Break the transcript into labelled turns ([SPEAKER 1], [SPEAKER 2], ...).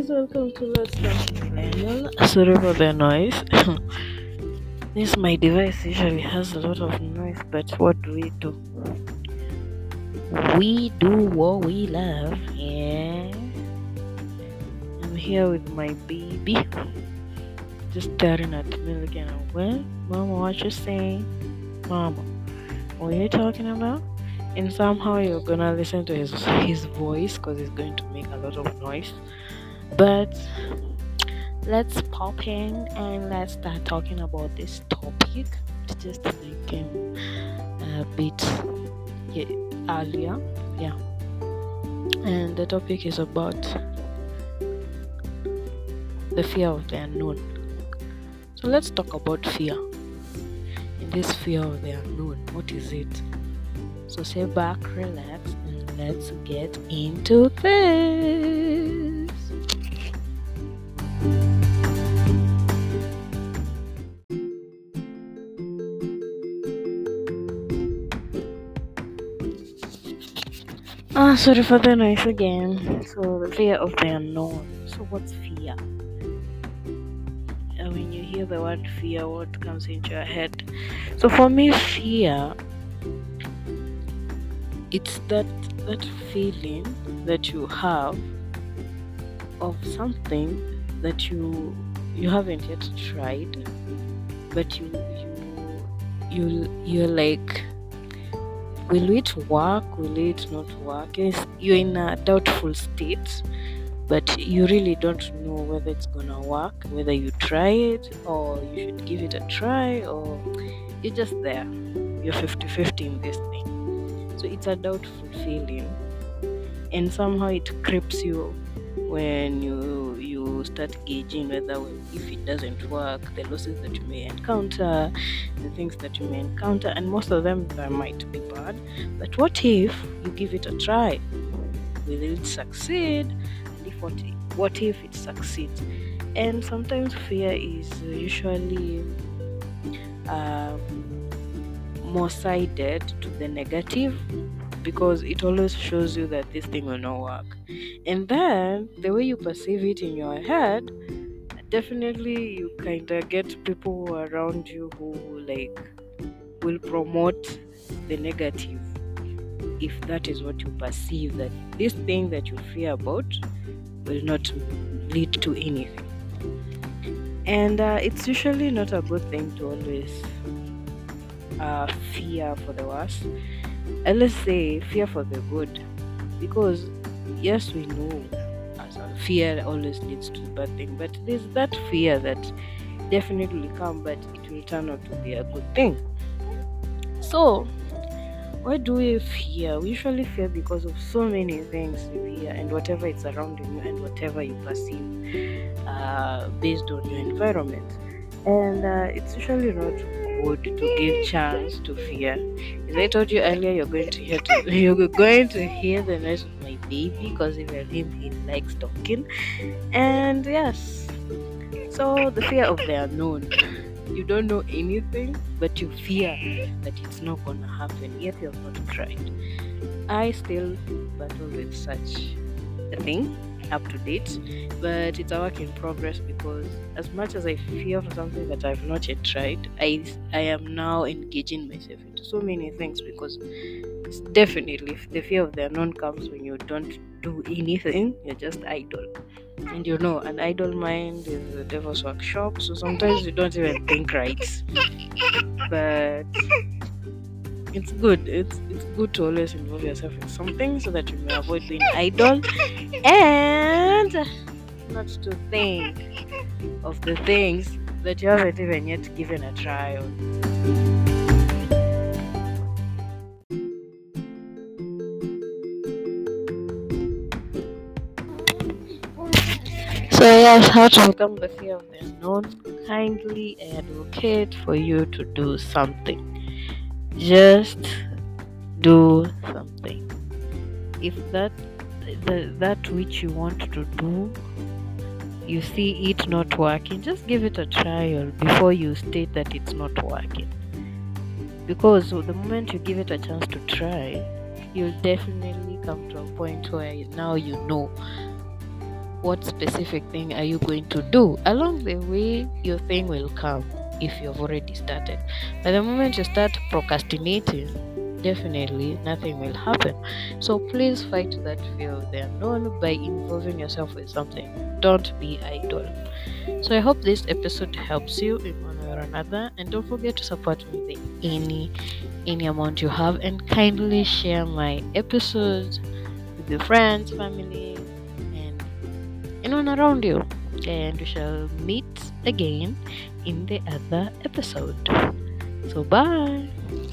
[SPEAKER 1] welcome to Let's Talk Millennial. Sorry for the noise. This my device usually has a lot of noise, but what do? We do what we love, yeah. I'm here with my baby, just staring at me looking at, well, Mama, what you saying? Mama, what are you talking about? And somehow you're gonna listen to his voice because he's going to make a lot of noise. But let's pop in and let's start talking about this topic. Just to make him a bit earlier, yeah. And the topic is about the fear of the unknown. So let's talk about fear. In this fear of the unknown, what is it? So sit back, relax, and let's get into this. Sorry for the noise again. So the fear of the unknown. So what's fear? When you hear the word fear, what comes into your head? So for me, fear, it's that feeling that you have of something that you haven't yet tried, but you're like, will it work? Will it not work? You're in a doubtful state, but you really don't know whether it's gonna work, whether you try it or you should give it a try, or you're just there. You're 50-50 in this thing. So it's a doubtful feeling, and somehow it creeps you when you start gauging whether, if it doesn't work, the losses that you may encounter, the things that you may encounter, and most of them that might be bad. But what if you give it a try? Will it succeed? And what if it succeeds? And sometimes fear is usually more sided to the negative, because it always shows you that this thing will not work. And then the way you perceive it in your head, definitely you kind of get people around you who will promote the negative, if that is what you perceive, that this thing that you fear about will not lead to anything. And it's usually not a good thing to always fear for the worst. And let's say fear for the good, because yes, we know as fear always leads to bad thing, but there's that fear that definitely will come, but it will turn out to be a good thing. So why do we fear? We usually fear because of so many things we fear, and whatever is around you and whatever you perceive based on your environment. And it's usually not good to give chance to fear. As I told you earlier, you're going to hear the noise of my baby, because even him, he likes talking. And yes, so the fear of the unknown. You don't know anything, but you fear that it's not gonna happen, yet you have not tried. I still battle with such a thing up to date, but it's a work in progress, because as much as I fear for something that I've not yet tried, I am now engaging myself into so many things, because it's definitely, the fear of the unknown comes when you don't do anything, you're just idle. And an idle mind is the devil's workshop, so sometimes you don't even think right. But it's good. It's good to always involve yourself in something, so that you may avoid being idle and not to think of the things that you haven't even yet given a try on. So yes, how to overcome the fear of the unknown? Kindly advocate for you to do something. Just do something. If that which you want to do, you see it not working, just give it a trial before you state that it's not working. Because the moment you give it a chance to try, you'll definitely come to a point where now you know what specific thing are you going to do? Along the way, your thing will come if you've already started. But the moment you start procrastinating, definitely nothing will happen. So please fight that fear of the unknown by involving yourself with something. Don't be idle. So I hope this episode helps you in one way or another, and don't forget to support me with any amount you have, and kindly share my episodes with your friends, family, and anyone around you. And we shall meet again in the other episode. So bye.